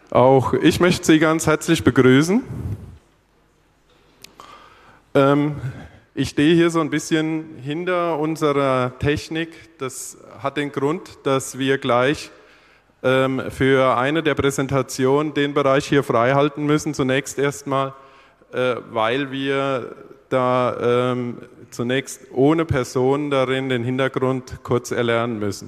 Auch ich möchte Sie ganz herzlich begrüßen. Ich stehe hier so ein bisschen hinter unserer Technik. Das hat den Grund, dass wir gleich für eine der Präsentationen den Bereich hier freihalten müssen. Zunächst erstmal, weil wir da zunächst ohne Person darin den Hintergrund kurz erlernen müssen.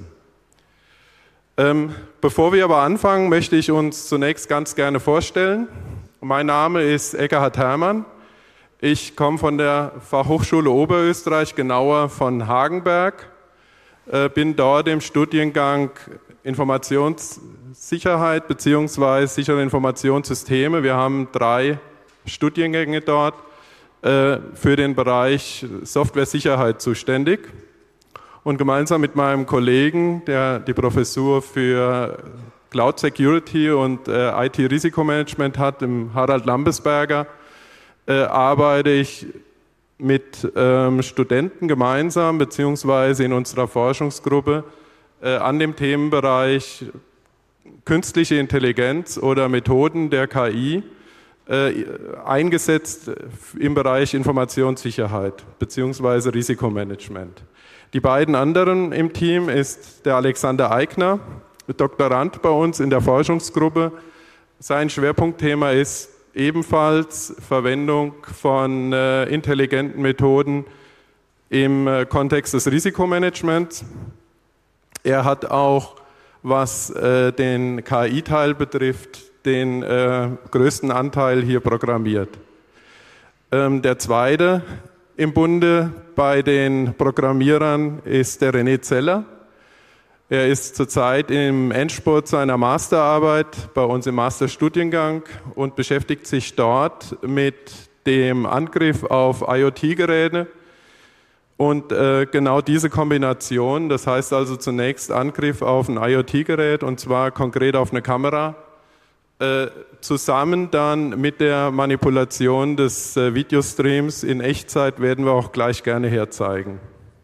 Bevor wir aber anfangen, möchte ich uns zunächst ganz gerne vorstellen. Mein Name ist Eckhard Herrmann. Ich komme von der Fachhochschule Oberösterreich, genauer von Hagenberg, bin dort im Studiengang Informationssicherheit bzw. sichere Informationssysteme. Wir haben 3 Studiengänge dort für den Bereich Software-Sicherheit zuständig. Und gemeinsam mit meinem Kollegen, der die Professur für Cloud Security und IT-Risikomanagement hat, dem Harald Lambesberger, arbeite ich mit Studenten gemeinsam beziehungsweise in unserer Forschungsgruppe an dem Themenbereich künstliche Intelligenz oder Methoden der KI, eingesetzt im Bereich Informationssicherheit beziehungsweise Risikomanagement. Die beiden anderen im Team ist der Alexander Eigner, Doktorand bei uns in der Forschungsgruppe. Sein Schwerpunktthema ist ebenfalls Verwendung von intelligenten Methoden im Kontext des Risikomanagements. Er hat auch, was den KI-Teil betrifft, den größten Anteil hier programmiert. Der zweite im Bunde bei den Programmierern ist der René Zeller. Er ist zurzeit im Endspurt seiner Masterarbeit bei uns im Masterstudiengang und beschäftigt sich dort mit dem Angriff auf IoT-Geräte. Und genau diese Kombination, das heißt also zunächst Angriff auf ein IoT-Gerät und zwar konkret auf eine Kamera, zusammen dann mit der Manipulation des Videostreams in Echtzeit werden wir auch gleich gerne herzeigen.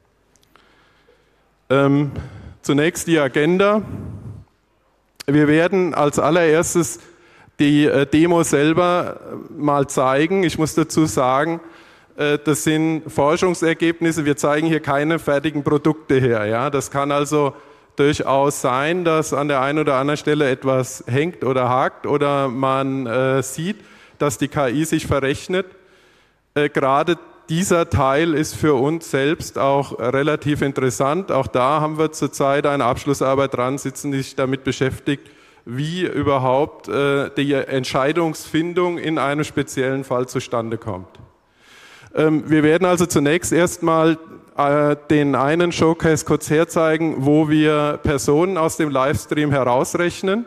Zunächst die Agenda. Wir werden als allererstes die Demo selber mal zeigen. Ich muss dazu sagen, das sind Forschungsergebnisse. Wir zeigen hier keine fertigen Produkte her. Ja? Das kann also durchaus sein, dass an der einen oder anderen Stelle etwas hängt oder hakt oder man sieht, dass die KI sich verrechnet. Gerade dieser Teil ist für uns selbst auch relativ interessant. Auch da haben wir zurzeit eine Abschlussarbeit dran sitzen, die sich damit beschäftigt, wie überhaupt die Entscheidungsfindung in einem speziellen Fall zustande kommt. Wir werden also zunächst erstmal den einen Showcase kurz herzeigen, wo wir Personen aus dem Livestream herausrechnen.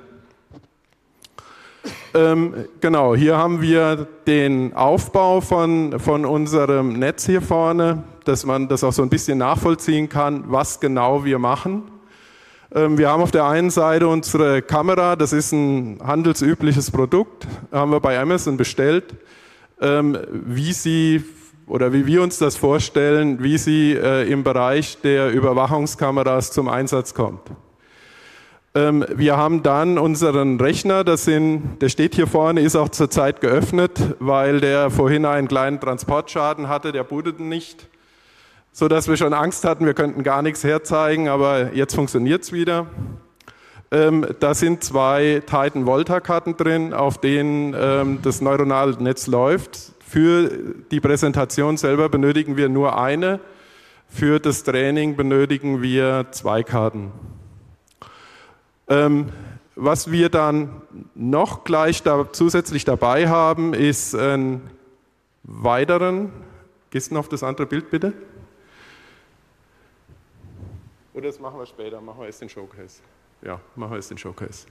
Genau, hier haben wir den Aufbau von unserem Netz hier vorne, dass man das auch so ein bisschen nachvollziehen kann, was genau wir machen. Wir haben auf der einen Seite unsere Kamera, das ist ein handelsübliches Produkt, haben wir bei Amazon bestellt, wie wir uns das vorstellen, wie sie im Bereich der Überwachungskameras zum Einsatz kommt. Wir haben dann unseren Rechner, der steht hier vorne, ist auch zurzeit geöffnet, weil der vorhin einen kleinen Transportschaden hatte, der bootete nicht, sodass wir schon Angst hatten, wir könnten gar nichts herzeigen, aber jetzt funktioniert es wieder. Da sind 2 Titan Volta-Karten drin, auf denen das neuronale Netz läuft. Für die Präsentation selber benötigen wir nur eine, für das Training benötigen wir 2 Karten. Was wir dann noch gleich zusätzlich dabei haben, ist einen weiteren, gehst du noch auf das andere Bild bitte? Oder das machen wir später, machen wir erst den Showcase. Ja, machen wir erst den Showcase.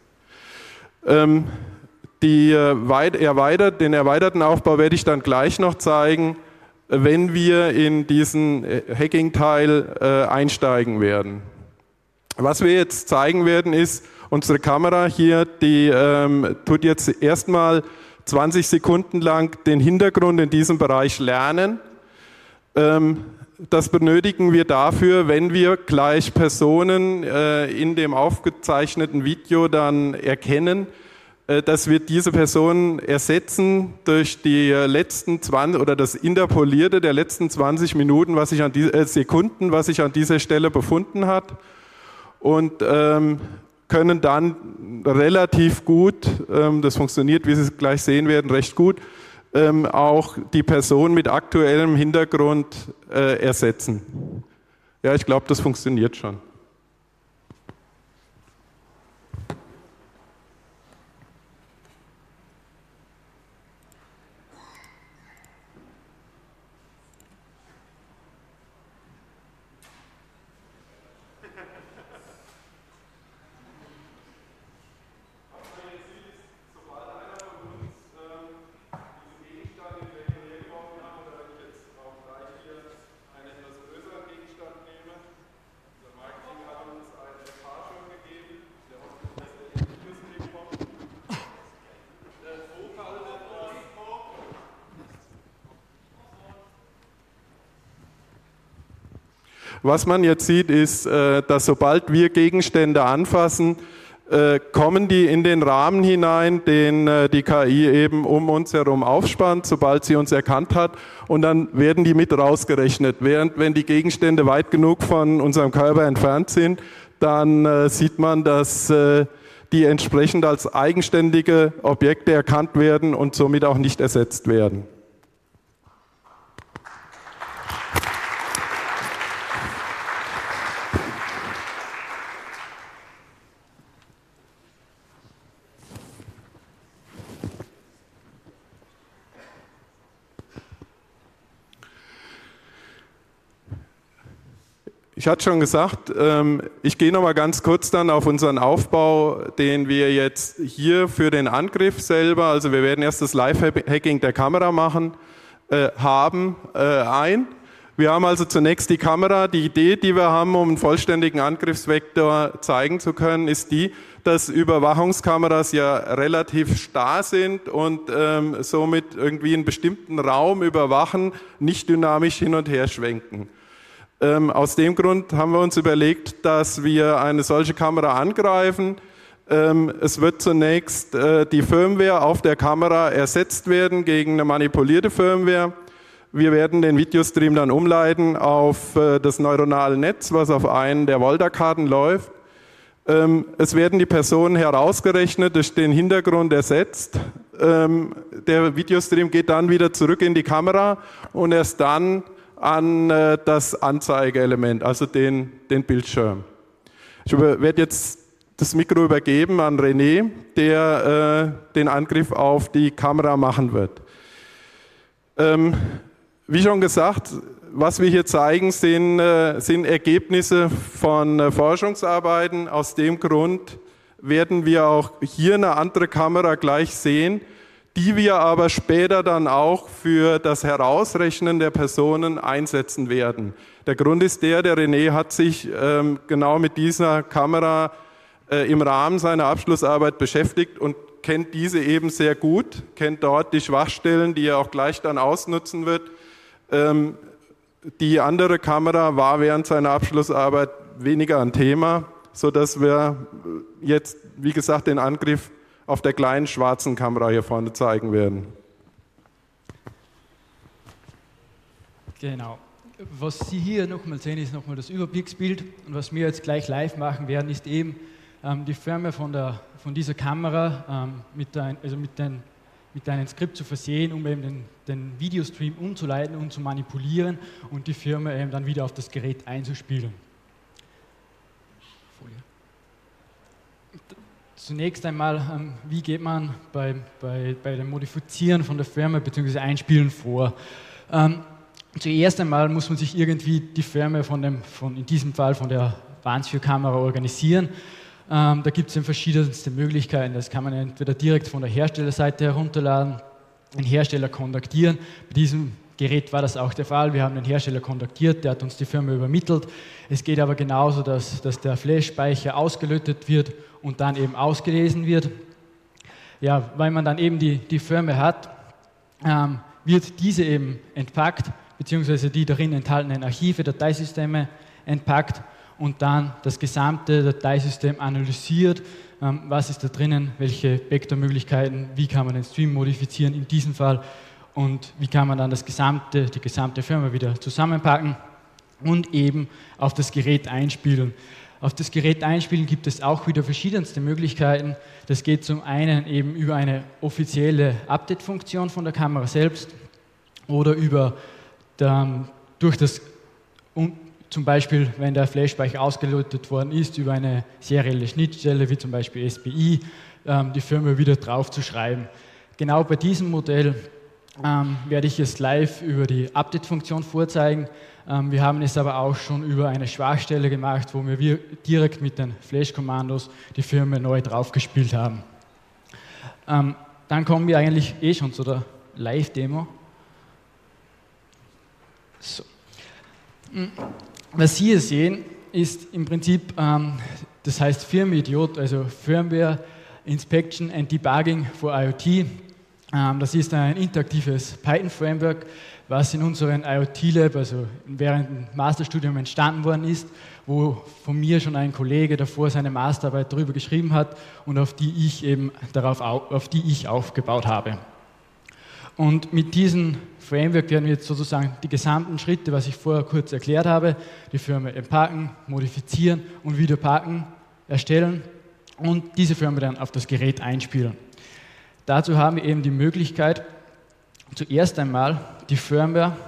Den erweiterten Aufbau werde ich dann gleich noch zeigen, wenn wir in diesen Hacking-Teil einsteigen werden. Was wir jetzt zeigen werden, ist, unsere Kamera hier, die tut jetzt erstmal 20 Sekunden lang den Hintergrund in diesem Bereich lernen. Das benötigen wir dafür, wenn wir gleich Personen in dem aufgezeichneten Video dann erkennen, dass wir diese Personen ersetzen durch die letzten 20 oder das Interpolierte der letzten 20 Minuten, Sekunden, was sich an dieser Stelle befunden hat, und können dann relativ gut, das funktioniert, wie Sie es gleich sehen werden, recht gut, auch die Person mit aktuellem Hintergrund ersetzen. Ja, ich glaube, das funktioniert schon. Was man jetzt sieht, ist, dass sobald wir Gegenstände anfassen, kommen die in den Rahmen hinein, den die KI eben um uns herum aufspannt, sobald sie uns erkannt hat, und dann werden die mit rausgerechnet. Während, wenn die Gegenstände weit genug von unserem Körper entfernt sind, dann sieht man, dass die entsprechend als eigenständige Objekte erkannt werden und somit auch nicht ersetzt werden. Ich hatte schon gesagt, ich gehe noch mal ganz kurz dann auf unseren Aufbau, den wir jetzt hier für den Angriff selber, also wir werden erst das Live-Hacking der Kamera machen, ein. Wir haben also zunächst die Kamera. Die Idee, die wir haben, um einen vollständigen Angriffsvektor zeigen zu können, ist die, dass Überwachungskameras ja relativ starr sind und somit irgendwie einen bestimmten Raum überwachen, nicht dynamisch hin und her schwenken. Aus dem Grund haben wir uns überlegt, dass wir eine solche Kamera angreifen. Es wird zunächst die Firmware auf der Kamera ersetzt werden gegen eine manipulierte Firmware. Wir werden den Videostream dann umleiten auf das neuronale Netz, was auf einen der Volta-Karten läuft. Es werden die Personen herausgerechnet, durch den Hintergrund ersetzt. Der Videostream geht dann wieder zurück in die Kamera und erst dann an das Anzeigeelement, also den Bildschirm. Ich werde jetzt das Mikro übergeben an René, der den Angriff auf die Kamera machen wird. Wie schon gesagt, was wir hier zeigen, sind Ergebnisse von Forschungsarbeiten. Aus dem Grund werden wir auch hier eine andere Kamera gleich sehen, die wir aber später dann auch für das Herausrechnen der Personen einsetzen werden. Der Grund ist der René hat sich genau mit dieser Kamera im Rahmen seiner Abschlussarbeit beschäftigt und kennt diese eben sehr gut, kennt dort die Schwachstellen, die er auch gleich dann ausnutzen wird. Die andere Kamera war während seiner Abschlussarbeit weniger ein Thema, sodass wir jetzt, wie gesagt, den Angriff auf der kleinen schwarzen Kamera hier vorne zeigen werden. Genau. Was Sie hier nochmal sehen, ist nochmal das Überblicksbild. Und was wir jetzt gleich live machen werden, ist eben die Firmware von dieser Kamera mit einem Skript zu versehen, um eben den Videostream umzuleiten und zu manipulieren und die Firmware eben dann wieder auf das Gerät einzuspielen. Folie. Zunächst einmal, wie geht man bei dem Modifizieren von der Firmware bzw. Einspielen vor? Zuerst einmal muss man sich irgendwie die Firmware in diesem Fall von der Advanced-View-Kamera organisieren. Da gibt es verschiedenste Möglichkeiten. Das kann man entweder direkt von der Herstellerseite herunterladen, den Hersteller kontaktieren. Bei diesem Gerät war das auch der Fall. Wir haben den Hersteller kontaktiert, der hat uns die Firmware übermittelt. Es geht aber genauso, dass der Flash-Speicher ausgelötet wird und dann eben ausgelesen wird. Ja, weil man dann eben die Firmware hat, wird diese eben entpackt, beziehungsweise die darin enthaltenen Archive, Dateisysteme entpackt und dann das gesamte Dateisystem analysiert, was ist da drinnen, welche Vektormöglichkeiten, wie kann man den Stream modifizieren in diesem Fall und wie kann man dann die gesamte Firma wieder zusammenpacken und eben auf das Gerät einspielen. Auf das Gerät einspielen gibt es auch wieder verschiedenste Möglichkeiten. Das geht zum einen eben über eine offizielle Update-Funktion von der Kamera selbst oder zum Beispiel, wenn der Flash-Speicher ausgelötet worden ist, über eine serielle Schnittstelle, wie zum Beispiel SPI, die Firmware wieder drauf zu schreiben. Genau bei diesem Modell werde ich es live über die Update-Funktion vorzeigen. Wir haben es aber auch schon über eine Schwachstelle gemacht, wo wir direkt mit den Flash-Kommandos die Firmware neu draufgespielt haben. Dann kommen wir eigentlich schon zu der Live-Demo. So. Was Sie hier sehen, ist im Prinzip, das heißt Firmware-Idiot, also Firmware Inspection and Debugging for IoT. Das ist ein interaktives Python-Framework, was in unserem IoT-Lab, also während dem Masterstudium entstanden worden ist, wo von mir schon ein Kollege davor seine Masterarbeit darüber geschrieben hat und auf die ich aufgebaut habe. Und mit diesem Framework werden wir jetzt sozusagen die gesamten Schritte, was ich vorher kurz erklärt habe, die Firmware entpacken, modifizieren und wieder packen, erstellen und diese Firmware dann auf das Gerät einspielen. Dazu haben wir eben die Möglichkeit, zuerst einmal die Firmware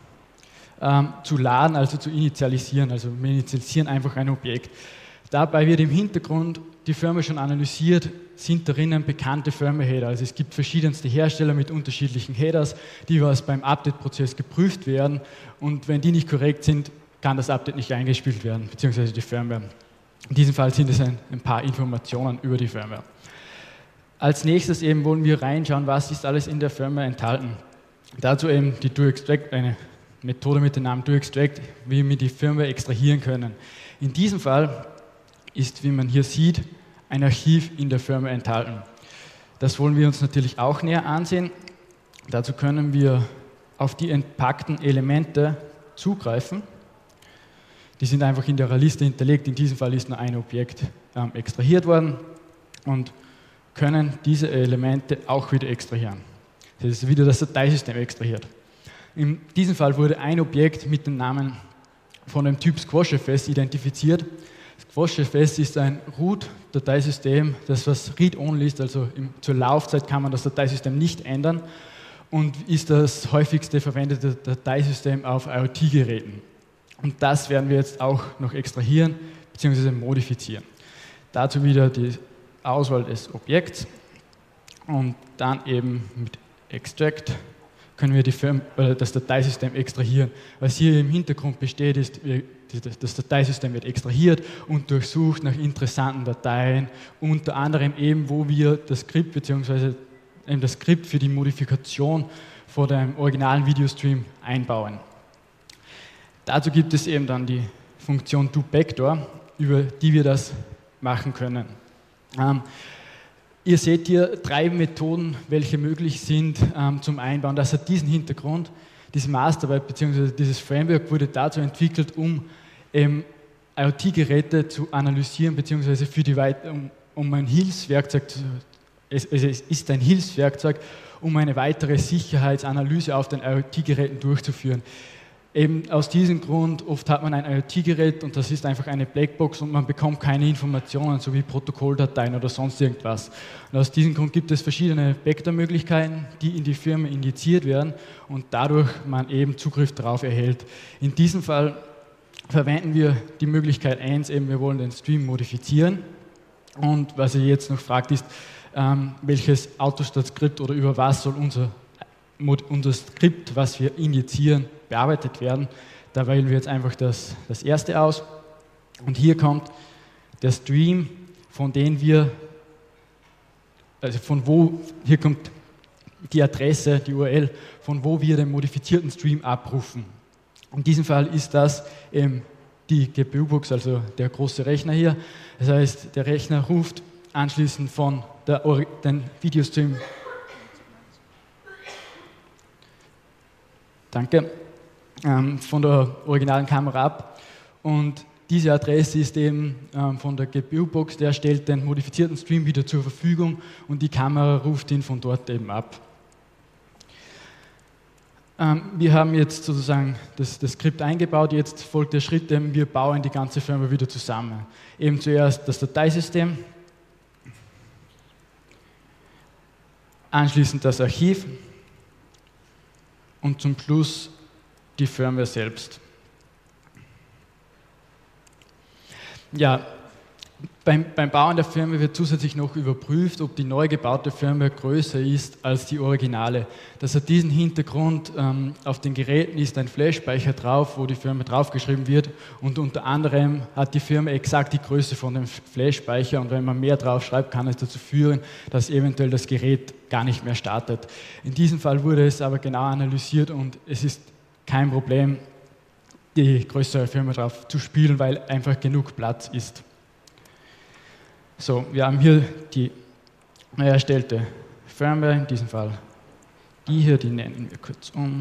zu laden, also zu initialisieren. Also wir initialisieren einfach ein Objekt. Dabei wird im Hintergrund die Firmware schon analysiert, sind darin bekannte Firmware-Header. Also es gibt verschiedenste Hersteller mit unterschiedlichen Headers, die beim Update-Prozess geprüft werden und wenn die nicht korrekt sind, kann das Update nicht eingespielt werden, beziehungsweise die Firmware. In diesem Fall sind es ein paar Informationen über die Firmware. Als nächstes eben wollen wir reinschauen, was ist alles in der Firmware enthalten. Dazu eben die Do-Extract, eine Methode mit dem Namen Do-Extract, wie wir die Firmware extrahieren können. In diesem Fall ist, wie man hier sieht, ein Archiv in der Firmware enthalten. Das wollen wir uns natürlich auch näher ansehen. Dazu können wir auf die entpackten Elemente zugreifen. Die sind einfach in der Liste hinterlegt. In diesem Fall ist nur ein Objekt extrahiert worden und können diese Elemente auch wieder extrahieren. Das ist wieder das Dateisystem extrahiert. In diesem Fall wurde ein Objekt mit dem Namen von dem Typ SquashFS identifiziert. SquashFS ist ein Root-Dateisystem, das was Read-Only ist, also zur Laufzeit kann man das Dateisystem nicht ändern und ist das häufigste verwendete Dateisystem auf IoT-Geräten. Und das werden wir jetzt auch noch extrahieren bzw. modifizieren. Dazu wieder die Auswahl des Objekts und dann eben mit Extract können wir das Dateisystem extrahieren. Was hier im Hintergrund besteht, ist, das Dateisystem wird extrahiert und durchsucht nach interessanten Dateien, unter anderem eben, wo wir das Skript bzw. das Skript für die Modifikation vor dem originalen Videostream einbauen. Dazu gibt es eben dann die Funktion DoBackdoor, über die wir das machen können. Ihr seht hier 3 Methoden, welche möglich sind zum Einbauen. Das hat diesen Hintergrund. Diese Masterarbeit bzw. dieses Framework wurde dazu entwickelt, um IoT-Geräte zu analysieren bzw. um ein Hilfswerkzeug es ist ein Hilfswerkzeug, um eine weitere Sicherheitsanalyse auf den IoT-Geräten durchzuführen. Eben aus diesem Grund, oft hat man ein IoT-Gerät und das ist einfach eine Blackbox und man bekommt keine Informationen, so wie Protokolldateien oder sonst irgendwas. Und aus diesem Grund gibt es verschiedene Vektormöglichkeiten, die in die Firma injiziert werden und dadurch man eben Zugriff darauf erhält. In diesem Fall verwenden wir die Möglichkeit 1, eben wir wollen den Stream modifizieren. Und was ihr jetzt noch fragt ist, welches Autostat-Skript oder über was soll unser Skript, was wir injizieren, bearbeitet werden. Da wählen wir jetzt einfach das erste aus. Und hier kommt der Stream, hier kommt die Adresse, die URL, von wo wir den modifizierten Stream abrufen. In diesem Fall ist das die GPU-Box, also der große Rechner hier. Das heißt, der Rechner ruft anschließend von den Videostream. Danke. Von der originalen Kamera ab und diese Adresse ist eben von der GPU-Box, der stellt den modifizierten Stream wieder zur Verfügung und die Kamera ruft ihn von dort eben ab. Wir haben jetzt sozusagen das Skript eingebaut, jetzt folgt der Schritt, wir bauen die ganze Firma wieder zusammen. Eben zuerst das Dateisystem, anschließend das Archiv und zum Schluss die Firmware selbst. Ja, beim Bauen der Firmware wird zusätzlich noch überprüft, ob die neu gebaute Firmware größer ist als die originale. Das hat diesen Hintergrund, auf den Geräten ist ein Flash-Speicher drauf, wo die Firmware draufgeschrieben wird und unter anderem hat die Firmware exakt die Größe von dem Flash-Speicher und wenn man mehr drauf schreibt, kann es dazu führen, dass eventuell das Gerät gar nicht mehr startet. In diesem Fall wurde es aber genau analysiert und es ist kein Problem, die größere Firmware drauf zu spielen, weil einfach genug Platz ist. So, wir haben hier die neu erstellte Firmware, in diesem Fall die hier, die nennen wir kurz um.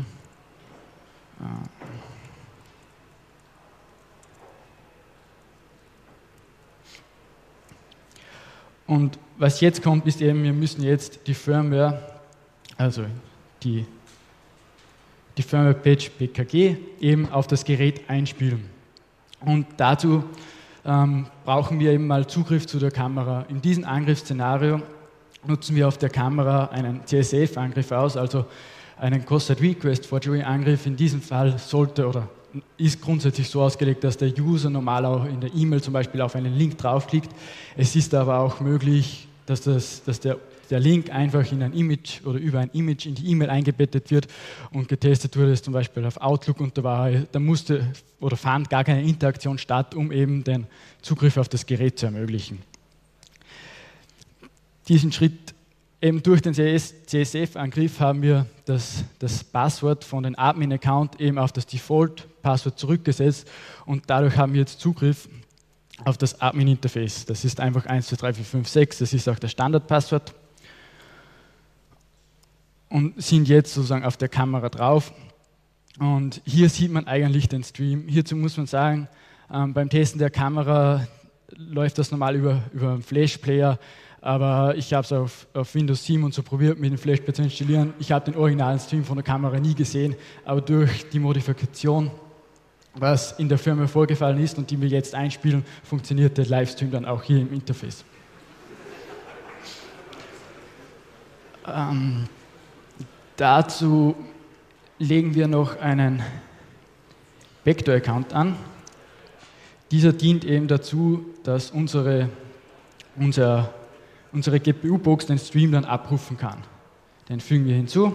Und was jetzt kommt, ist eben, wir müssen jetzt die Firmware, also die Firmware-Patch PKG eben auf das Gerät einspielen. Und dazu brauchen wir eben mal Zugriff zu der Kamera. In diesem Angriffsszenario nutzen wir auf der Kamera einen CSF-Angriff aus, also einen Cross-Site-Request-Forgery-Angriff. In diesem Fall sollte oder ist grundsätzlich so ausgelegt, dass der User normal auch in der E-Mail zum Beispiel auf einen Link draufklickt. Es ist aber auch möglich, dass der Link einfach in ein Image oder über ein Image in die E-Mail eingebettet wird und getestet wurde es zum Beispiel auf Outlook und da musste oder fand gar keine Interaktion statt, um eben den Zugriff auf das Gerät zu ermöglichen. Diesen Schritt eben durch den CSF-Angriff haben wir das Passwort von den Admin-Account eben auf das Default-Passwort zurückgesetzt und dadurch haben wir jetzt Zugriff auf das Admin-Interface. Das ist einfach 123456, das ist auch das Standardpasswort. Und sind jetzt sozusagen auf der Kamera drauf. Und hier sieht man eigentlich den Stream. Hierzu muss man sagen, beim Testen der Kamera läuft das normal über einen Flash-Player, aber ich habe es auf Windows 7 und so probiert, mit dem Flash-Player zu installieren. Ich habe den originalen Stream von der Kamera nie gesehen, aber durch die Modifikation, was in der Firma vorgefallen ist und die wir jetzt einspielen, funktioniert der Livestream dann auch hier im Interface. Dazu legen wir noch einen Vector-Account an. Dieser dient eben dazu, dass unsere GPU-Box den Stream dann abrufen kann. Den fügen wir hinzu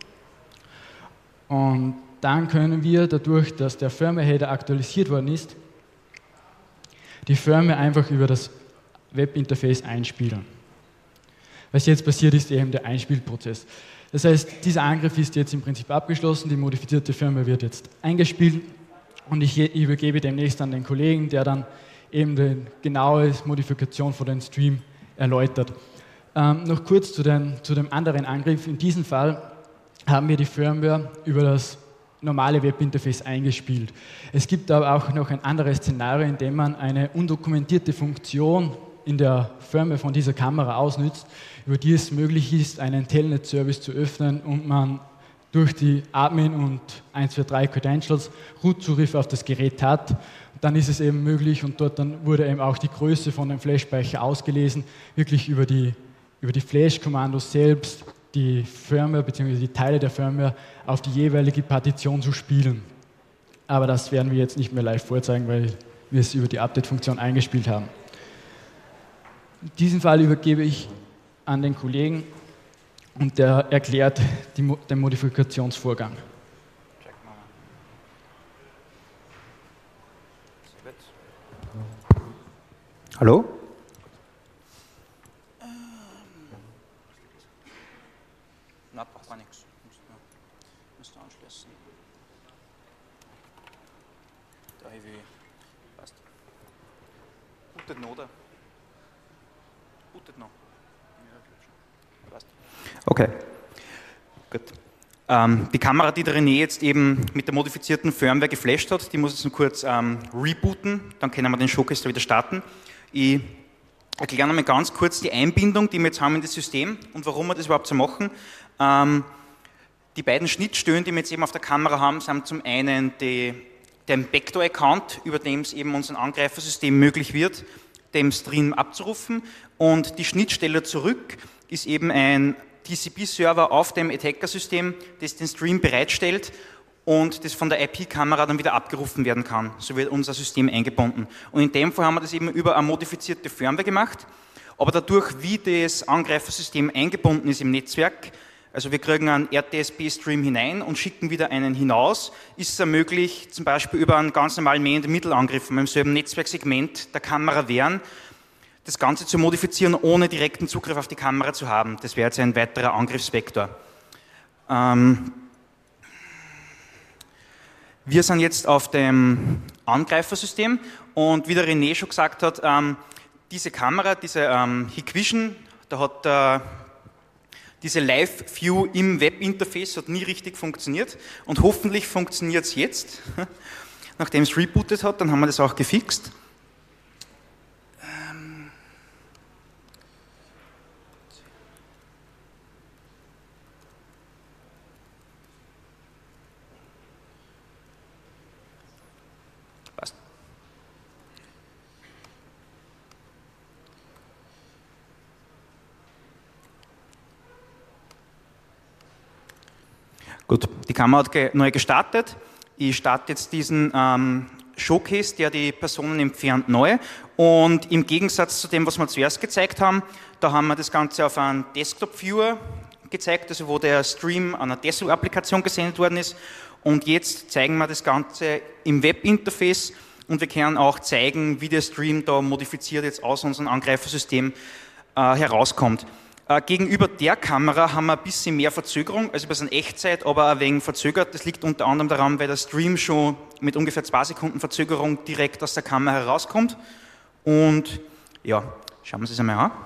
und dann können wir dadurch, dass der Firmware-Header aktualisiert worden ist, die Firmware einfach über das Webinterface einspielen. Was jetzt passiert, ist eben der Einspielprozess. Das heißt, dieser Angriff ist jetzt im Prinzip abgeschlossen, die modifizierte Firmware wird jetzt eingespielt und ich übergebe demnächst an den Kollegen, der dann eben die genaue Modifikation von dem Stream erläutert. Noch kurz zu dem anderen Angriff. In diesem Fall haben wir die Firmware über das normale Webinterface eingespielt. Es gibt aber auch noch ein anderes Szenario, in dem man eine undokumentierte Funktion in der Firmware von dieser Kamera ausnützt, über die es möglich ist, einen Telnet-Service zu öffnen und man durch die Admin und 143 Credentials Root-Zugriff auf das Gerät hat. Dann ist es eben möglich und dort dann wurde eben auch die Größe von dem Flash-Speicher ausgelesen, wirklich über die Flash-Kommandos selbst die Firmware bzw. die Teile der Firmware auf die jeweilige Partition zu spielen. Aber das werden wir jetzt nicht mehr live vorzeigen, weil wir es über die Update-Funktion eingespielt haben. In diesem Fall übergebe ich an den Kollegen und der erklärt den Modifikationsvorgang. Hallo? Na, braucht man nichts. Müsst anschließen. Da habe ich. Passt. Bootet noch, oder? Bootet noch. Ja, passt. Okay, gut. Die Kamera, die der René jetzt eben mit der modifizierten Firmware geflasht hat, die muss jetzt nur kurz rebooten, dann können wir den Showcase wieder starten. Ich erkläre nochmal ganz kurz die Einbindung, die wir jetzt haben in das System und warum wir das überhaupt so machen. Die beiden Schnittstellen, die wir jetzt eben auf der Kamera haben, sind zum einen der Vector-Account, über dem es eben unser Angreifersystem möglich wird, den Stream abzurufen, und die Schnittstelle zurück ist eben ein TCP-Server auf dem Attacker-System, das den Stream bereitstellt und das von der IP-Kamera dann wieder abgerufen werden kann. So wird unser System eingebunden. Und in dem Fall haben wir das eben über eine modifizierte Firmware gemacht, aber dadurch, wie das Angreifersystem eingebunden ist im Netzwerk, also wir kriegen einen RTSP-Stream hinein und schicken wieder einen hinaus, ist es möglich, zum Beispiel über einen ganz normalen Man-in-the-Middle-Angriff mit demselben Netzwerksegment der Kamera wären, das Ganze zu modifizieren, ohne direkten Zugriff auf die Kamera zu haben. Das wäre jetzt ein weiterer Angriffsvektor. Wir sind jetzt auf dem Angreifersystem und wie der René schon gesagt hat, diese Kamera, diese Hikvision, da hat diese Live-View im Webinterface hat nie richtig funktioniert und hoffentlich funktioniert es jetzt. Nachdem es rebootet hat, dann haben wir das auch gefixt. Gut, die Kamera hat neu gestartet. Ich starte jetzt diesen Showcase, der die Personen entfernt, neu. Und im Gegensatz zu dem, was wir zuerst gezeigt haben, da haben wir das Ganze auf einem Desktop-Viewer gezeigt, also wo der Stream an einer Desktop-Applikation gesendet worden ist. Und jetzt zeigen wir das Ganze im Webinterface und wir können auch zeigen, wie der Stream da modifiziert jetzt aus unserem Angreifersystem herauskommt. Gegenüber der Kamera haben wir ein bisschen mehr Verzögerung, also wir sind Echtzeit, aber ein wenig verzögert. Das liegt unter anderem daran, weil der Stream schon mit ungefähr 2 Sekunden Verzögerung direkt aus der Kamera herauskommt. Und ja, schauen wir uns das einmal an.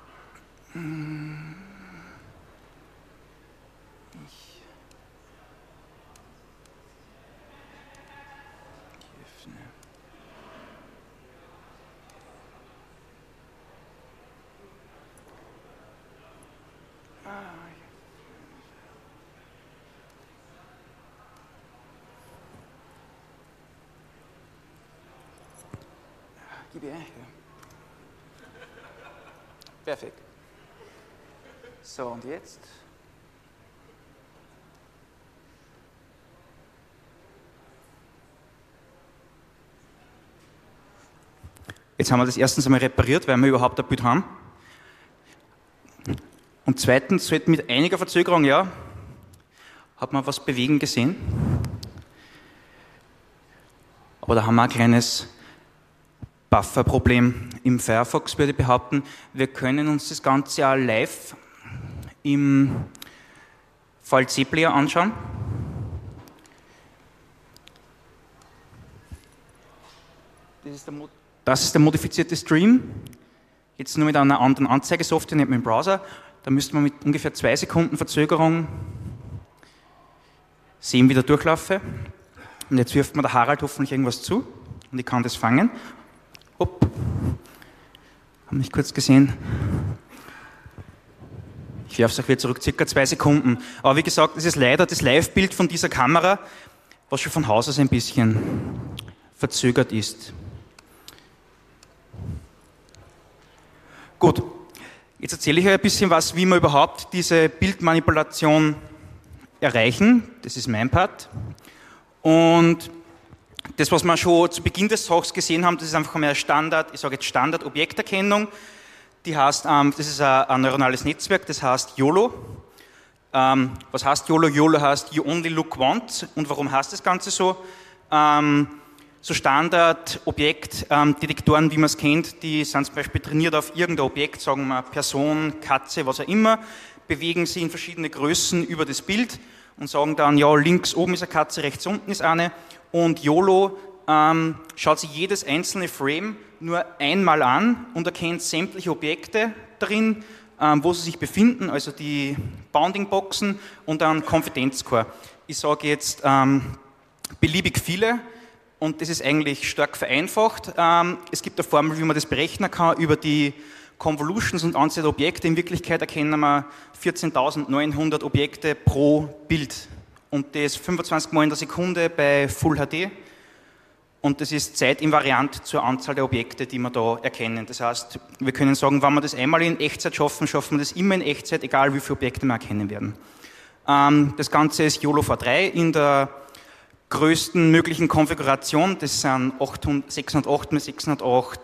Perfekt. So, und jetzt? Jetzt haben wir das erstens einmal repariert, weil wir überhaupt ein Bild haben. Und zweitens, mit einiger Verzögerung, ja, hat man was bewegen gesehen. Aber da haben wir ein kleines Buffer-Problem im Firefox, würde ich behaupten. Wir können uns das Ganze auch live im VLC-Player anschauen. Das ist der modifizierte Stream. Jetzt nur mit einer anderen Anzeigesoftware, nicht mit dem Browser. Da müsste man mit ungefähr 2 Sekunden Verzögerung sehen, wie der durchlaufe. Und jetzt wirft mir der Harald hoffentlich irgendwas zu und ich kann das fangen. Hopp. Haben nicht kurz gesehen. Ich werfe es auch wieder zurück, circa 2 Sekunden. Aber wie gesagt, das ist leider das Live-Bild von dieser Kamera, was schon von Haus aus ein bisschen verzögert ist. Gut, jetzt erzähle ich euch ein bisschen was, wie wir überhaupt diese Bildmanipulation erreichen. Das ist mein Part. Und das, was wir schon zu Beginn des Talks gesehen haben, das ist einfach mehr Standard, ich sage jetzt Standard-Objekterkennung. Die heißt, das ist ein neuronales Netzwerk, das heißt YOLO. Was heißt YOLO? YOLO heißt You Only Look Once. Und warum heißt das Ganze so? So Standard-Objektdetektoren, wie man es kennt, die sind zum Beispiel trainiert auf irgendein Objekt, sagen wir Person, Katze, was auch immer, bewegen sie in verschiedene Größen über das Bild und sagen dann, ja, links oben ist eine Katze, rechts unten ist eine. Und YOLO schaut sich jedes einzelne Frame nur einmal an und erkennt sämtliche Objekte drin, wo sie sich befinden, also die Bounding-Boxen und einen Confidence-Score. Ich sage jetzt beliebig viele und das ist eigentlich stark vereinfacht. Es gibt eine Formel, wie man das berechnen kann, über die Convolutions und Anzahl der Objekte. In Wirklichkeit erkennen wir 14.900 Objekte pro Bild und das 25 Mal in der Sekunde bei Full HD. Und das ist zeitinvariant zur Anzahl der Objekte, die wir da erkennen. Das heißt, wir können sagen, wenn wir das einmal in Echtzeit schaffen, schaffen wir das immer in Echtzeit, egal wie viele Objekte wir erkennen werden. Das Ganze ist YOLO V3 in der größten möglichen Konfiguration. Das sind 608 x 608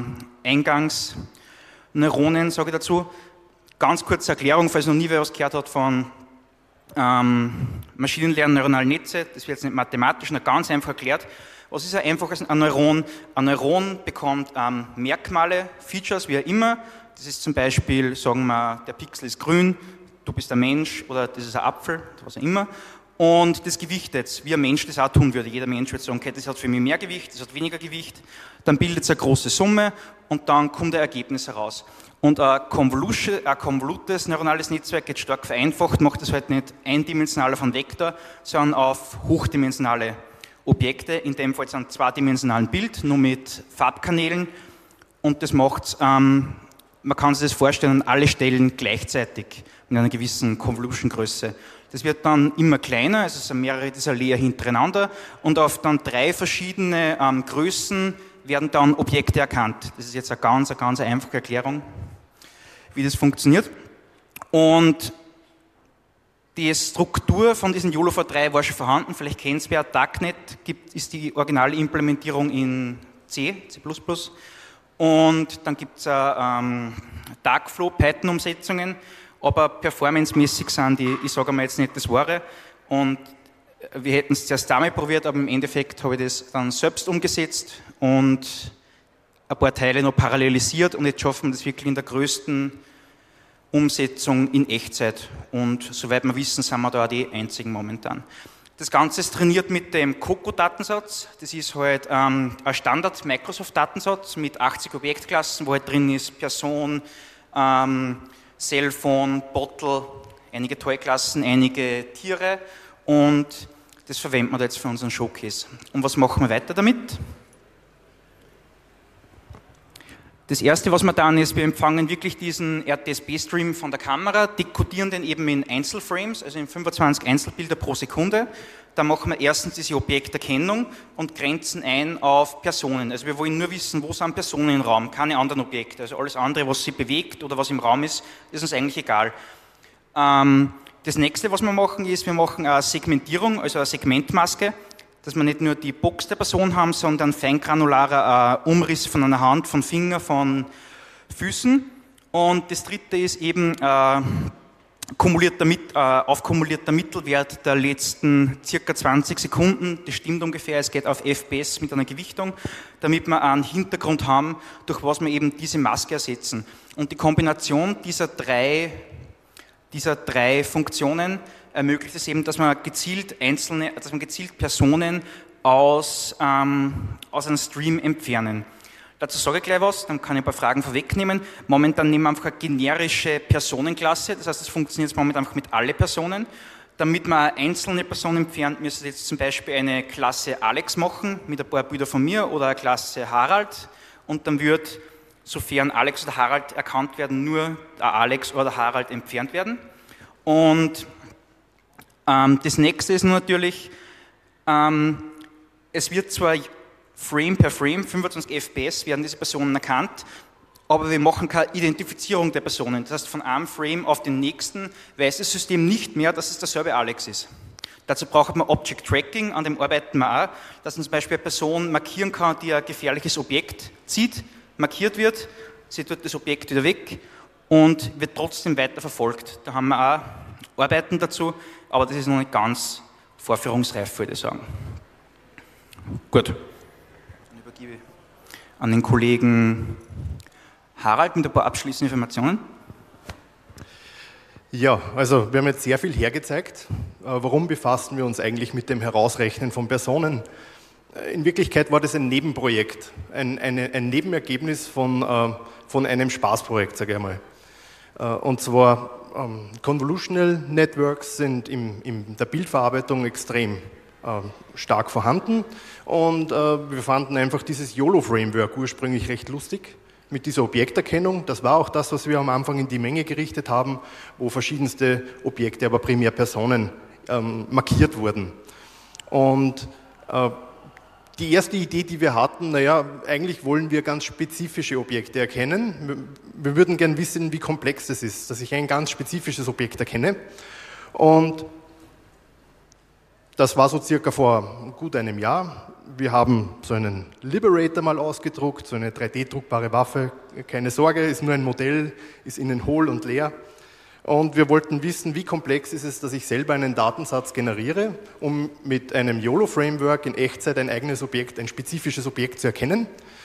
Eingangsneuronen, sage ich dazu. Ganz kurze Erklärung, falls noch nie wer was gehört hat von Maschinenlernen, neuronalen Netze. Das wird jetzt nicht mathematisch, nur ganz einfach erklärt. Was ist ein einfaches Neuron? Ein Neuron bekommt Merkmale, Features, wie auch immer. Das ist zum Beispiel, sagen wir, der Pixel ist grün, du bist ein Mensch oder das ist ein Apfel, was auch immer. Und das gewichtet, wie ein Mensch das auch tun würde. Jeder Mensch würde sagen, okay, das hat für mich mehr Gewicht, das hat weniger Gewicht. Dann bildet es eine große Summe und dann kommt ein Ergebnis heraus. Und ein konvolutes neuronales Netzwerk, jetzt stark vereinfacht, macht das halt nicht eindimensional auf einen Vektor, sondern auf hochdimensionale Objekte, in dem Fall ein zweidimensionalen Bild, nur mit Farbkanälen. Und das macht, man kann sich das vorstellen, an alle Stellen gleichzeitig mit einer gewissen Convolution-Größe. Das wird dann immer kleiner, also es sind mehrere dieser Layer hintereinander und auf dann 3 verschiedene Größen werden dann Objekte erkannt. Das ist jetzt eine ganz einfache Erklärung, wie das funktioniert. Und die Struktur von diesem YOLO V3 war schon vorhanden, vielleicht kennt es wer, Darknet ist die originale Implementierung in C++. Und dann gibt es Darkflow, Python-Umsetzungen, aber performancemäßig sind die, ich sage mal jetzt nicht das Wahre. Und wir hätten es zuerst damit probiert, aber im Endeffekt habe ich das dann selbst umgesetzt und ein paar Teile noch parallelisiert und jetzt schaffen wir das wirklich in der größten Umsetzung in Echtzeit. Und soweit wir wissen, sind wir da auch die einzigen momentan. Das Ganze ist trainiert mit dem COCO-Datensatz. Das ist halt ein Standard-Microsoft-Datensatz mit 80 Objektklassen, wo halt drin ist Person, Cellphone, Bottle, einige Toy-Klassen, einige Tiere und das verwenden wir da jetzt für unseren Showcase. Und was machen wir weiter damit? Das erste, was wir tun, ist, wir empfangen wirklich diesen RTSP-Stream von der Kamera, dekodieren den eben in Einzelframes, also in 25 Einzelbilder pro Sekunde. Dann machen wir erstens diese Objekterkennung und grenzen ein auf Personen. Also wir wollen nur wissen, wo sind Personen im Raum, keine anderen Objekte. Also alles andere, was sie bewegt oder was im Raum ist uns eigentlich egal. Das nächste, was wir machen, ist, wir machen eine Segmentierung, also eine Segmentmaske, dass wir nicht nur die Box der Person haben, sondern feingranularer Umriss von einer Hand, von Finger, von Füßen. Und das dritte ist eben aufkumulierter Mittelwert der letzten circa 20 Sekunden. Das stimmt ungefähr, es geht auf FPS mit einer Gewichtung, damit wir einen Hintergrund haben, durch was wir eben diese Maske ersetzen. Und die Kombination dieser drei Funktionen ermöglicht es eben, dass man gezielt Personen aus einem Stream entfernen. Dazu sage ich gleich was, dann kann ich ein paar Fragen vorwegnehmen. Momentan nehmen wir einfach eine generische Personenklasse, das heißt, es funktioniert momentan einfach mit allen Personen. Damit man einzelne Personen entfernt, müsste jetzt zum Beispiel eine Klasse Alex machen, mit ein paar Bildern von mir, oder eine Klasse Harald. Und dann wird, sofern Alex oder Harald erkannt werden, nur der Alex oder Harald entfernt werden. Und das nächste ist natürlich, es wird zwar Frame per Frame, 25 FPS werden diese Personen erkannt, aber wir machen keine Identifizierung der Personen. Das heißt, von einem Frame auf den nächsten weiß das System nicht mehr, dass es derselbe Alex ist. Dazu braucht man Object Tracking, an dem arbeiten wir auch, dass man zum Beispiel eine Person markieren kann, die ein gefährliches Objekt sieht, markiert wird, sie tut das Objekt wieder weg und wird trotzdem weiter verfolgt. Da haben wir auch Arbeiten dazu, aber das ist noch nicht ganz vorführungsreif, würde ich sagen. Gut. Dann übergebe ich an den Kollegen Harald mit ein paar abschließenden Informationen. Ja, also wir haben jetzt sehr viel hergezeigt. Warum befassen wir uns eigentlich mit dem Herausrechnen von Personen? In Wirklichkeit war das ein Nebenprojekt, ein Nebenergebnis von einem Spaßprojekt, sage ich einmal. Und zwar Convolutional Networks sind in der Bildverarbeitung extrem stark vorhanden und wir fanden einfach dieses YOLO-Framework ursprünglich recht lustig mit dieser Objekterkennung. Das war auch das, was wir am Anfang in die Menge gerichtet haben, wo verschiedenste Objekte, aber primär Personen markiert wurden. Und die erste Idee, die wir hatten, naja, eigentlich wollen wir ganz spezifische Objekte erkennen. Wir würden gern wissen, wie komplex es ist, dass ich ein ganz spezifisches Objekt erkenne. Und das war so circa vor gut einem Jahr. Wir haben so einen Liberator mal ausgedruckt, so eine 3D-druckbare Waffe. Keine Sorge, ist nur ein Modell, ist innen hohl und leer. Und wir wollten wissen, wie komplex ist es, dass ich selber einen Datensatz generiere, um mit einem YOLO-Framework in Echtzeit ein eigenes Objekt, ein spezifisches Objekt zu erkennen.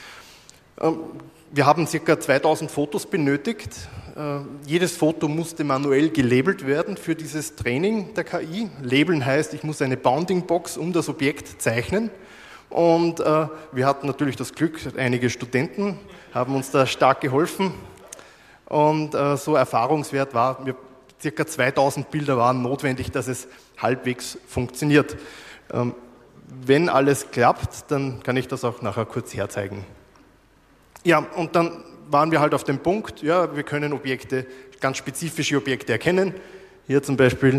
Wir haben ca. 2000 Fotos benötigt. Jedes Foto musste manuell gelabelt werden für dieses Training der KI. Labeln heißt, ich muss eine Bounding-Box um das Objekt zeichnen. Und wir hatten natürlich das Glück, einige Studenten haben uns da stark geholfen. Und so erfahrungswert war, ca. 2000 Bilder waren notwendig, dass es halbwegs funktioniert. Wenn alles klappt, dann kann ich das auch nachher kurz herzeigen. Ja, und dann waren wir halt auf dem Punkt, ja, wir können Objekte, ganz spezifische Objekte erkennen. Hier zum Beispiel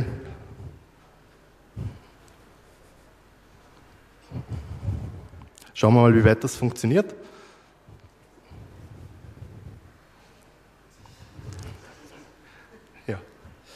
schauen wir mal, wie weit das funktioniert. Ja.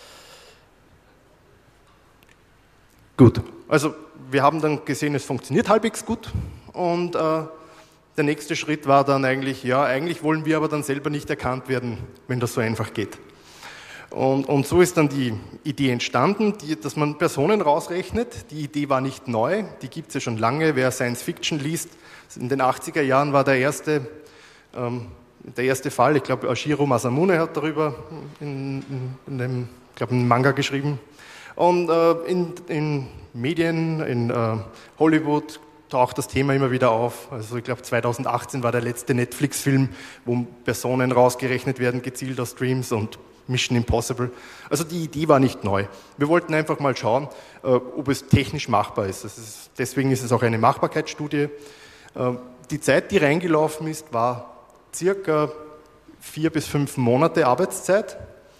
Gut, also wir haben dann gesehen, es funktioniert halbwegs gut und der nächste Schritt war dann eigentlich, ja, eigentlich wollen wir aber dann selber nicht erkannt werden, wenn das so einfach geht. Und so ist dann die Idee entstanden, dass man Personen rausrechnet. Die Idee war nicht neu, die gibt es ja schon lange. Wer Science Fiction liest, in den 80er Jahren war der erste Fall, ich glaube, Ashiro Masamune hat darüber in einem Manga geschrieben. Und in Medien, in Hollywood, taucht das Thema immer wieder auf. Also ich glaube 2018 war der letzte Netflix-Film, wo Personen rausgerechnet werden, gezielt aus Streams und Mission Impossible. Also die Idee war nicht neu. Wir wollten einfach mal schauen, ob es technisch machbar ist. Deswegen ist es auch eine Machbarkeitsstudie. Die Zeit, die reingelaufen ist, war circa 4 bis 5 Monate Arbeitszeit,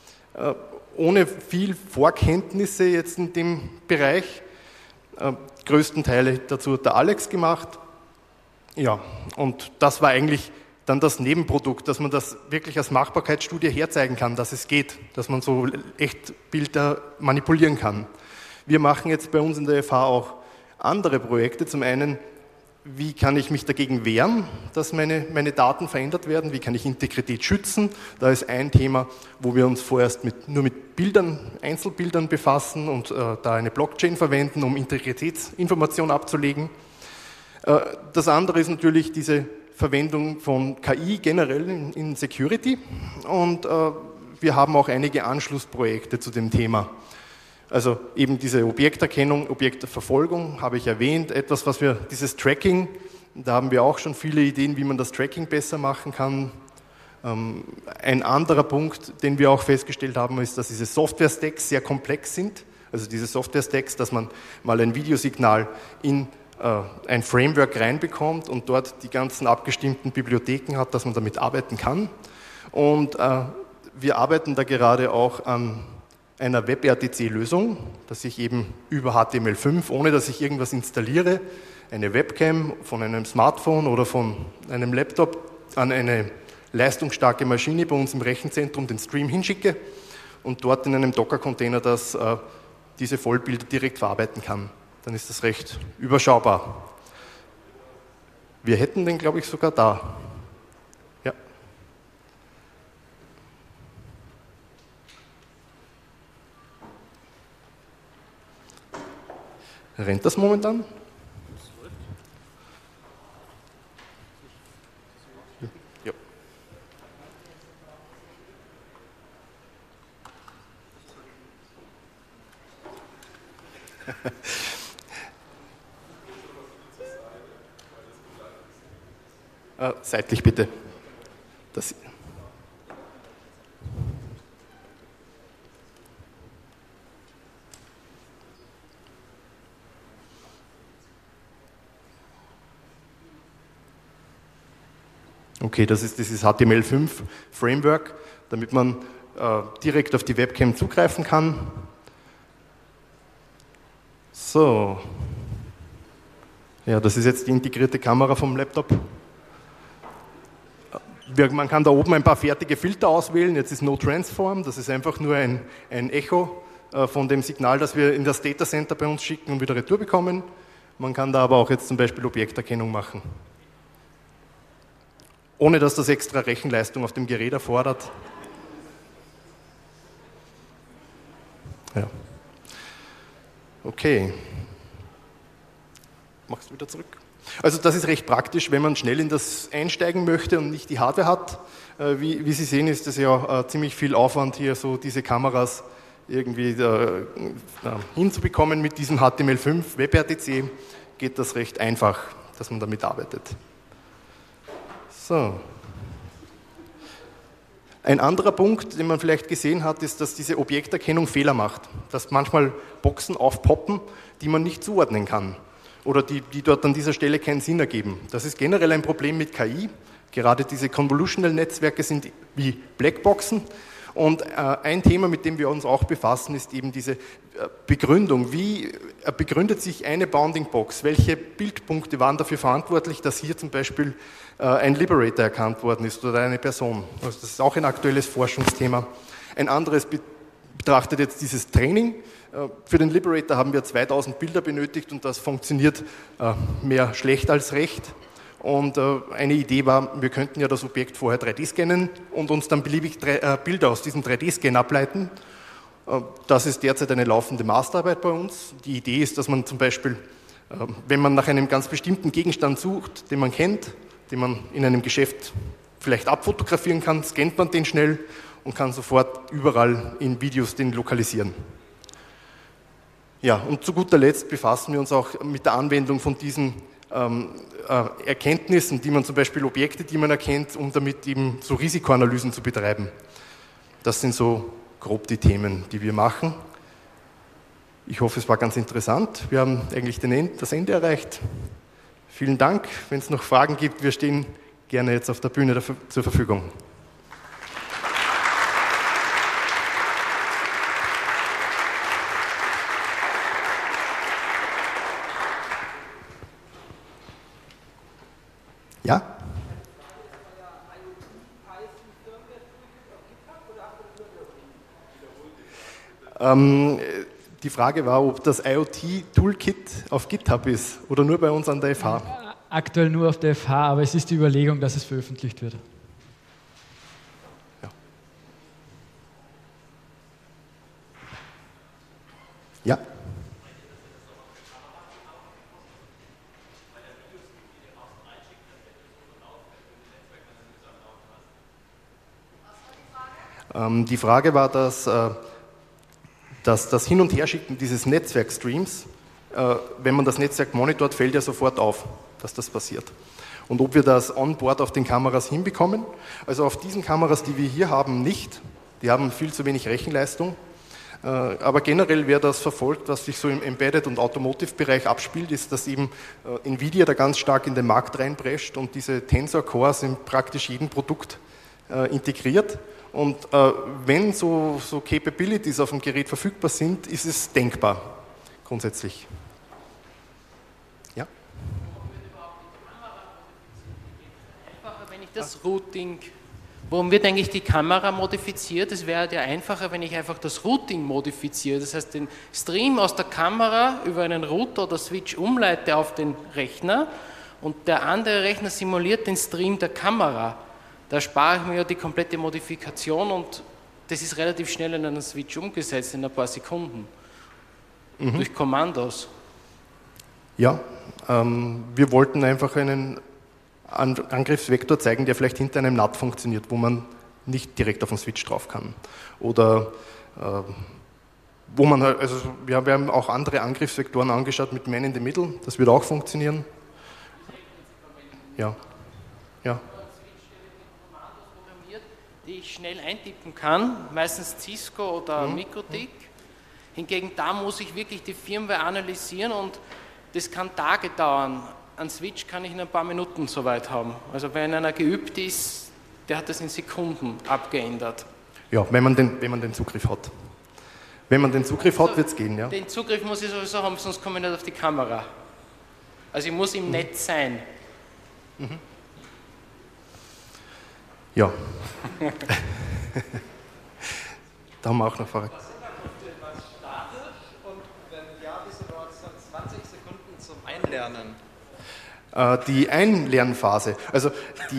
ohne viel Vorkenntnisse jetzt in dem Bereich. Größten Teile dazu hat der Alex gemacht. Ja, und das war eigentlich dann das Nebenprodukt, dass man das wirklich als Machbarkeitsstudie herzeigen kann, dass es geht, dass man so echt Bilder manipulieren kann. Wir machen jetzt bei uns in der FH auch andere Projekte. Zum einen, wie kann ich mich dagegen wehren, dass meine Daten verändert werden? Wie kann ich Integrität schützen? Da ist ein Thema, wo wir uns vorerst nur mit Bildern, Einzelbildern befassen und da eine Blockchain verwenden, um Integritätsinformationen abzulegen. Das andere ist natürlich diese Verwendung von KI generell in Security und wir haben auch einige Anschlussprojekte zu dem Thema. Also eben diese Objekterkennung, Objektverfolgung habe ich erwähnt, etwas, was wir, dieses Tracking, da haben wir auch schon viele Ideen, wie man das Tracking besser machen kann. Ein anderer Punkt, den wir auch festgestellt haben, ist, dass diese Software-Stacks sehr komplex sind. Also diese Software-Stacks, dass man mal ein Videosignal in ein Framework reinbekommt und dort die ganzen abgestimmten Bibliotheken hat, dass man damit arbeiten kann. Und wir arbeiten da gerade auch an einer WebRTC-Lösung, dass ich eben über HTML5, ohne dass ich irgendwas installiere, eine Webcam von einem Smartphone oder von einem Laptop an eine leistungsstarke Maschine bei uns im Rechenzentrum den Stream hinschicke und dort in einem Docker-Container diese Vollbilder direkt verarbeiten kann. Dann ist das recht überschaubar. Wir hätten den, glaube ich, sogar da. Ja. Rennt das momentan? Ja. Seitlich bitte. Okay, das ist dieses HTML5 Framework, damit man direkt auf die Webcam zugreifen kann. So. Ja, das ist jetzt die integrierte Kamera vom Laptop. Man kann da oben ein paar fertige Filter auswählen. Jetzt ist No Transform, das ist einfach nur ein Echo von dem Signal, das wir in das Data Center bei uns schicken und wieder retour bekommen. Man kann da aber auch jetzt zum Beispiel Objekterkennung machen. Ohne dass das extra Rechenleistung auf dem Gerät erfordert. Ja. Okay. Machst du wieder zurück? Also das ist recht praktisch, wenn man schnell in das einsteigen möchte und nicht die Hardware hat. Wie Sie sehen, ist das ja ziemlich viel Aufwand hier, so diese Kameras irgendwie hinzubekommen. Mit diesem HTML5 WebRTC geht das recht einfach, dass man damit arbeitet. So. Ein anderer Punkt, den man vielleicht gesehen hat, ist, dass diese Objekterkennung Fehler macht. Dass manchmal Boxen aufpoppen, die man nicht zuordnen kann. Oder die dort an dieser Stelle keinen Sinn ergeben. Das ist generell ein Problem mit KI. Gerade diese Convolutional-Netzwerke sind wie Blackboxen. Und ein Thema, mit dem wir uns auch befassen, ist eben diese Begründung. Wie begründet sich eine Bounding Box? Welche Bildpunkte waren dafür verantwortlich, dass hier zum Beispiel ein Liberator erkannt worden ist oder eine Person? Also das ist auch ein aktuelles Forschungsthema. Ein anderes betrachtet jetzt dieses Training. Für den Liberator haben wir 2000 Bilder benötigt und das funktioniert mehr schlecht als recht. Und eine Idee war, wir könnten ja das Objekt vorher 3D scannen und uns dann beliebig Bilder aus diesem 3D-Scan ableiten. Das ist derzeit eine laufende Masterarbeit bei uns. Die Idee ist, dass man zum Beispiel, wenn man nach einem ganz bestimmten Gegenstand sucht, den man kennt, den man in einem Geschäft vielleicht abfotografieren kann, scannt man den schnell und kann sofort überall in Videos den lokalisieren. Ja, und zu guter Letzt befassen wir uns auch mit der Anwendung von diesen Erkenntnissen, die man zum Beispiel Objekte, die man erkennt, um damit eben so Risikoanalysen zu betreiben. Das sind so grob die Themen, die wir machen. Ich hoffe, es war ganz interessant. Wir haben eigentlich das Ende erreicht. Vielen Dank. Wenn es noch Fragen gibt, wir stehen gerne jetzt auf der Bühne zur Verfügung. Ja? Die Frage war, ob das IoT-Toolkit auf GitHub ist oder nur bei uns an der FH. Aktuell nur auf der FH, aber es ist die Überlegung, dass es veröffentlicht wird. Ja? Die Frage war, dass das Hin- und Herschicken dieses Netzwerkstreams, wenn man das Netzwerk monitort, fällt ja sofort auf, dass das passiert. Und ob wir das on-board auf den Kameras hinbekommen, also auf diesen Kameras, die wir hier haben, nicht. Die haben viel zu wenig Rechenleistung. Aber generell, wer das verfolgt, was sich so im Embedded- und Automotive-Bereich abspielt, ist, dass eben Nvidia da ganz stark in den Markt reinprescht und diese Tensor Cores in praktisch jedem Produkt integriert. Und wenn so Capabilities auf dem Gerät verfügbar sind, ist es denkbar, grundsätzlich. Ja? Wenn ich das Routing, warum wird eigentlich die Kamera modifiziert? Es wäre ja einfacher, wenn ich einfach das Routing modifiziere. Das heißt, den Stream aus der Kamera über einen Router oder Switch umleite auf den Rechner und der andere Rechner simuliert den Stream der Kamera. Da spare ich mir ja die komplette Modifikation und das ist relativ schnell in einen Switch umgesetzt, in ein paar Sekunden. Durch Kommandos. Ja, wir wollten einfach einen Angriffsvektor zeigen, der vielleicht hinter einem NAT funktioniert, wo man nicht direkt auf den Switch drauf kann. Oder wo man, also wir haben auch andere Angriffsvektoren angeschaut mit Man in the Middle, das würde auch funktionieren. Ja, ja. Die ich schnell eintippen kann, meistens Cisco oder Mikrotik. Hingegen da muss ich wirklich die Firmware analysieren und das kann Tage dauern. einen Switch kann ich in ein paar Minuten soweit haben. Also wenn einer geübt ist, der hat das in Sekunden abgeändert. Ja, wenn man den Zugriff hat. Wenn man den Zugriff hat, wird es gehen, ja. Den Zugriff muss ich sowieso haben, sonst komme ich nicht auf die Kamera. Also ich muss im Netz sein. Ja. Da haben wir auch noch Frage. Was startet und wenn ja, wieso dauert es dann 20 Sekunden zum Einlernen? Die Einlernphase, also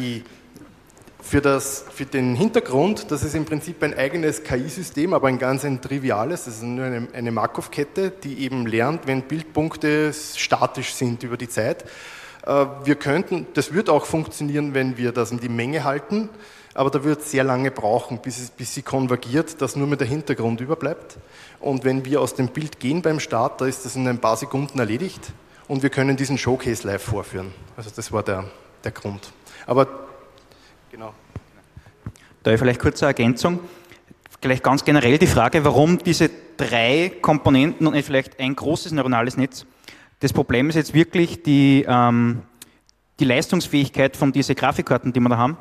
für den Hintergrund, das ist im Prinzip ein eigenes KI-System, aber ein triviales, das ist nur eine Markov-Kette, die eben lernt, wenn Bildpunkte statisch sind über die Zeit. Das wird auch funktionieren, wenn wir das in die Menge halten, aber da wird es sehr lange brauchen, bis sie konvergiert, dass nur mehr der Hintergrund überbleibt. Und wenn wir aus dem Bild gehen beim Start, da ist das in ein paar Sekunden erledigt und wir können diesen Showcase live vorführen. Also das war der Grund. Aber genau. Da vielleicht kurze Ergänzung. Gleich ganz generell die Frage, warum diese 3 Komponenten und nicht vielleicht ein großes neuronales Netz. Das Problem ist jetzt wirklich die Leistungsfähigkeit von diesen Grafikkarten, die wir da haben.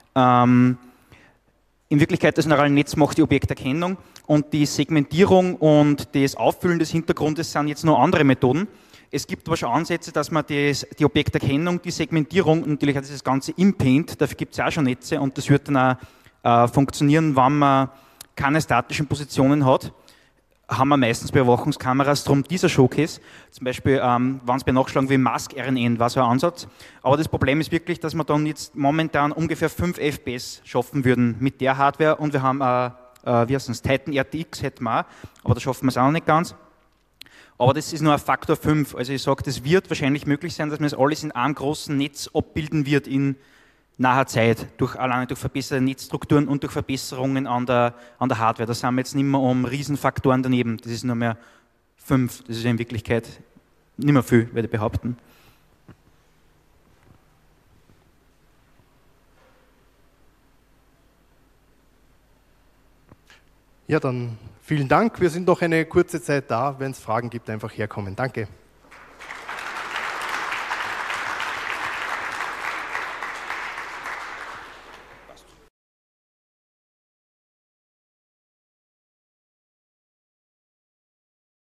In Wirklichkeit, das neurale Netz macht die Objekterkennung und die Segmentierung und das Auffüllen des Hintergrundes sind jetzt nur andere Methoden. Es gibt aber schon Ansätze, dass man die Objekterkennung, die Segmentierung und natürlich auch das ganze Impaint, dafür gibt es ja auch schon Netze und das wird dann auch funktionieren, wenn man keine statischen Positionen hat. Haben wir meistens bei Überwachungskameras, darum dieser Showcase, zum Beispiel, wenn es bei Nachschlagen wie Mask-RNN war so ein Ansatz. Aber das Problem ist wirklich, dass wir dann jetzt momentan ungefähr 5 FPS schaffen würden mit der Hardware und wir haben, wie heißt das, Titan RTX hätten wir auch, aber da schaffen wir es auch noch nicht ganz. Aber das ist nur ein Faktor 5, also ich sage, das wird wahrscheinlich möglich sein, dass man das alles in einem großen Netz abbilden wird in naher Zeit, alleine durch verbesserte Netzstrukturen und durch Verbesserungen an der Hardware. Da sind wir jetzt nicht mehr um Riesenfaktoren daneben. Das ist nur mehr 5. Das ist in Wirklichkeit nicht mehr viel, würde ich behaupten. Ja, dann vielen Dank. Wir sind noch eine kurze Zeit da. Wenn es Fragen gibt, einfach herkommen. Danke.